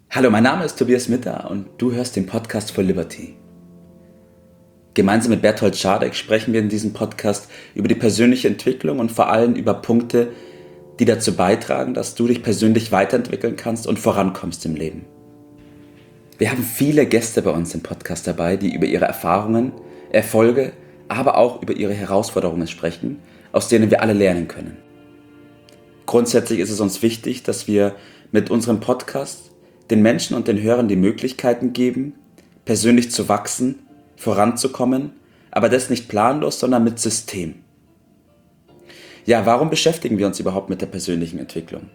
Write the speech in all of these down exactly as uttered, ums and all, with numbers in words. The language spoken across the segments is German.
Hallo, mein Name ist Tobias Mitter und du hörst den Podcast for Liberty. Gemeinsam mit Berthold Schadek sprechen wir in diesem Podcast über die persönliche Entwicklung und vor allem über Punkte, die dazu beitragen, dass du dich persönlich weiterentwickeln kannst und vorankommst im Leben. Wir haben viele Gäste bei uns im Podcast dabei, die über ihre Erfahrungen, Erfolge, aber auch über ihre Herausforderungen sprechen, aus denen wir alle lernen können. Grundsätzlich ist es uns wichtig, dass wir mit unserem Podcast den Menschen und den Hörern die Möglichkeiten geben, persönlich zu wachsen, voranzukommen, aber das nicht planlos, sondern mit System. Ja, warum beschäftigen wir uns überhaupt mit der persönlichen Entwicklung?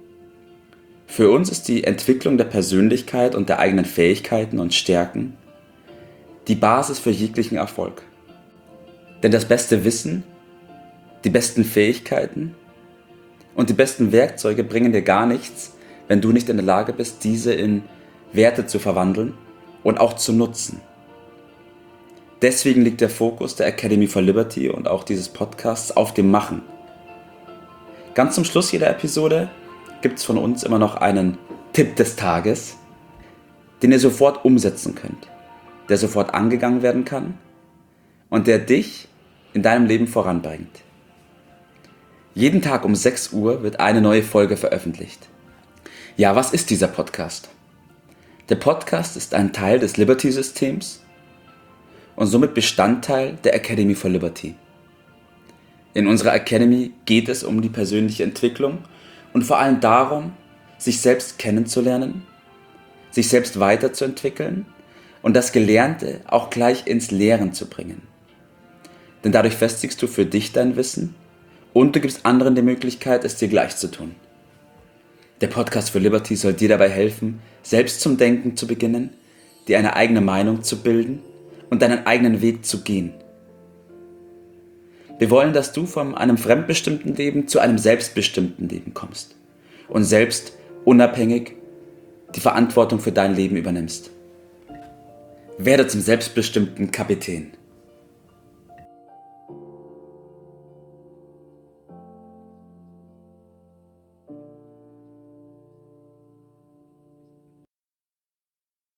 Für uns ist die Entwicklung der Persönlichkeit und der eigenen Fähigkeiten und Stärken die Basis für jeglichen Erfolg. Denn das beste Wissen, die besten Fähigkeiten und die besten Werkzeuge bringen dir gar nichts, wenn du nicht in der Lage bist, diese in Werte zu verwandeln und auch zu nutzen. Deswegen liegt der Fokus der Academy for Liberty und auch dieses Podcasts auf dem Machen. Ganz zum Schluss jeder Episode gibt es von uns immer noch einen Tipp des Tages, den ihr sofort umsetzen könnt, der sofort angegangen werden kann und der dich in deinem Leben voranbringt. Jeden Tag um sechs Uhr wird eine neue Folge veröffentlicht. Ja, was ist dieser Podcast? Der Podcast ist ein Teil des Liberty-Systems und somit Bestandteil der Academy for Liberty. In unserer Academy geht es um die persönliche Entwicklung und vor allem darum, sich selbst kennenzulernen, sich selbst weiterzuentwickeln und das Gelernte auch gleich ins Lehren zu bringen. Denn dadurch festigst du für dich dein Wissen und du gibst anderen die Möglichkeit, es dir gleich zu tun. Der Podcast for Liberty soll dir dabei helfen, selbst zum Denken zu beginnen, dir eine eigene Meinung zu bilden und deinen eigenen Weg zu gehen. Wir wollen, dass du von einem fremdbestimmten Leben zu einem selbstbestimmten Leben kommst und selbst unabhängig die Verantwortung für dein Leben übernimmst. Werde zum selbstbestimmten Kapitän.